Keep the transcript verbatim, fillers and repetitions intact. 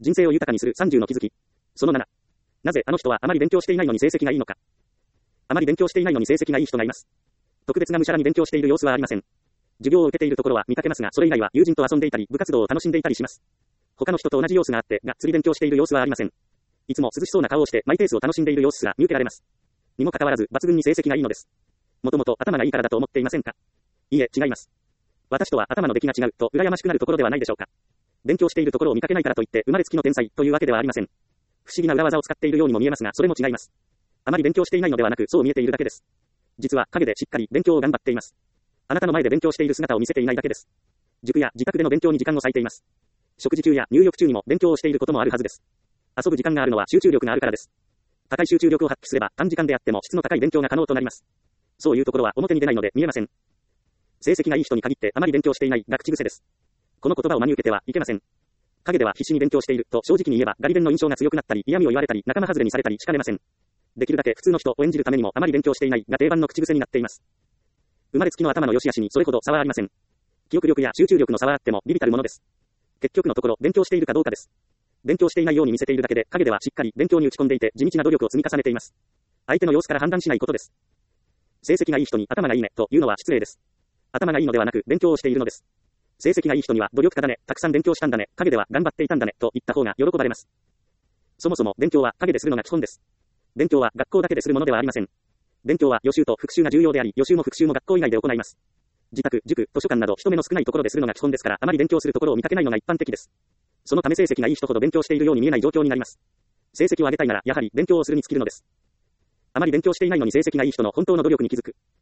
人生を豊かにするさんじゅうの気づき。そのなな。なぜあの人はあまり勉強していないのに成績がいいのか。あまり勉強していないのに成績がいい人がいます。特別なむしゃらに勉強している様子はありません。授業を受けているところは見かけますが、それ以外は友人と遊んでいたり、部活動を楽しんでいたりします。他の人と同じ様子があって、がっつり勉強している様子はありません。いつも涼しそうな顔をしてマイペースを楽しんでいる様子すら見受けられます。にもかかわらず抜群に成績がいいのです。もともと頭がいいからだと思っていませんか。いいえ、違います。私とは頭の出来が違うと羨ましくなるところではないでしょうか。勉強しているところを見かけないからといって生まれつきの天才というわけではありません。不思議な裏技を使っているようにも見えますが、それも違います。あまり勉強していないのではなく、そう見えているだけです。実は陰でしっかり勉強を頑張っています。あなたの前で勉強している姿を見せていないだけです。塾や自宅での勉強に時間を割いています。食事中や入浴中にも勉強をしていることもあるはずです。遊ぶ時間があるのは集中力があるからです。高い集中力を発揮すれば短時間であっても質の高い勉強が可能となります。そういうところは表に出ないので見えません。成績がいい人に限ってあまり勉強していないが口癖です。この言葉を真に受けてはいけません。陰では必死に勉強していると正直に言えばガリ勉の印象が強くなったり嫌味を言われたり仲間外れにされたりしかねません。できるだけ普通の人を演じるためにもあまり勉強していないが定番の口癖になっています。生まれつきの頭の良し悪しにそれほど差はありません。記憶力や集中力の差はあっても微々たるものです。結局のところ勉強しているかどうかです。勉強していないように見せているだけで陰ではしっかり勉強に打ち込んでいて地道な努力を積み重ねています。相手の様子から判断しないことです。成績がいい人に頭がいいねというのは失礼です。頭がいいのではなく勉強をしているのです。成績がいい人には努力家だね、たくさん勉強したんだね、陰では頑張っていたんだねと言った方が喜ばれます。そもそも勉強は陰でするのが基本です。勉強は学校だけでするものではありません。勉強は予習と復習が重要であり、予習も復習も学校以外で行います。自宅、塾、図書館など人目の少ないところでするのが基本ですから、あまり勉強するところを見かけないのが一般的です。そのため成績がいい人ほど勉強しているように見えない状況になります。成績を上げたいならやはり勉強をするに尽きるのです。あまり勉強していないのに成績がいい人の本当の努力に気づく。